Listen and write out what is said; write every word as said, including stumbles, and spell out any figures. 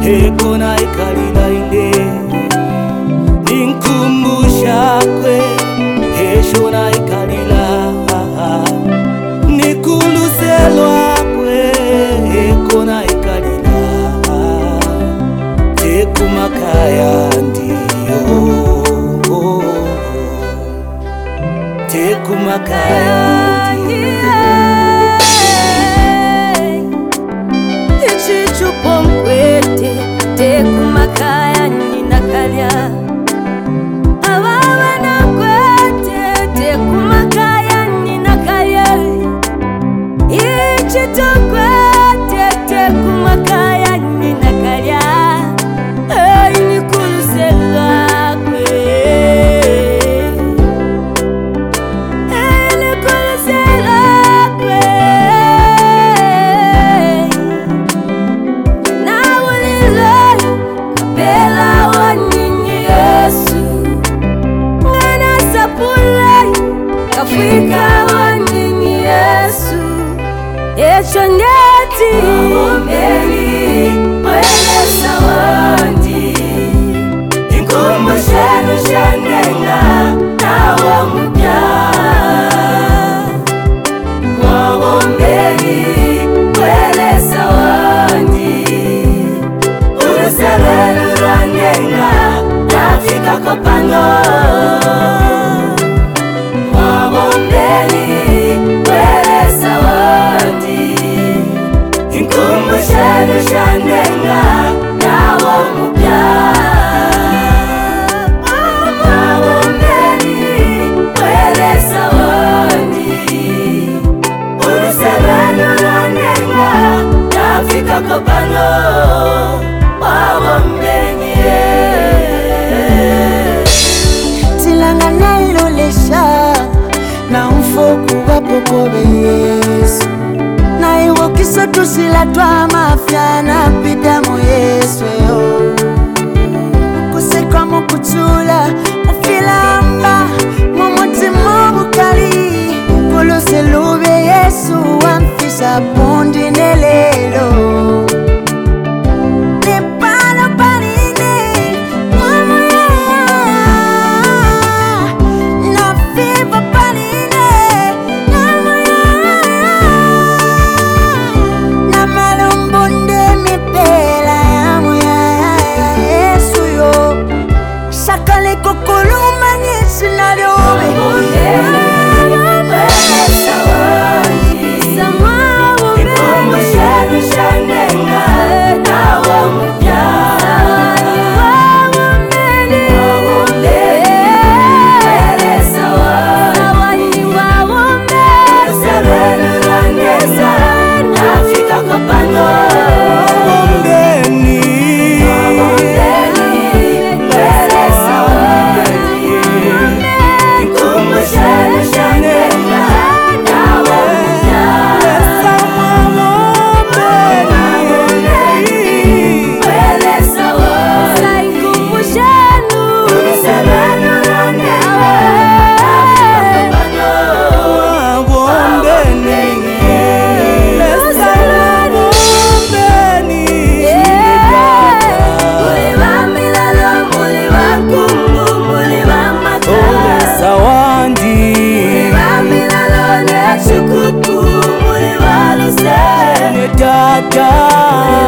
ekona ikalila inde ninkumbusha kwe eshona ikalila nikuluselwa kwe ekona ikalila tekumakaya ndiyo tekumakaya Chichupompwete tekumakaya ninakalya awawe nakwete tekumakaya ninakalya ichitokwete tekumakaya ninakalya inikuluselakwe inikuluselakwe Afrika wanini Yesu Echo nyeti Waombeni Mwele sawandi Inkumbushenu shandenga Nawa mupya Waombeni Mwele sawandi Uruselelu randenga Nafika kopano Shandenga nawa mupya Waombeni mwele sawandi Uruselenu randenga nafika kopano Waombeni Tilanga nailolesha na mfoku wapokobe Yesu na iwo kisotu sila twa mafya na pidamo Yesu kusekwa mukutula mufilamba mumuti mubukali kuluse lube Yesu wamfisa pundi nelelo Dada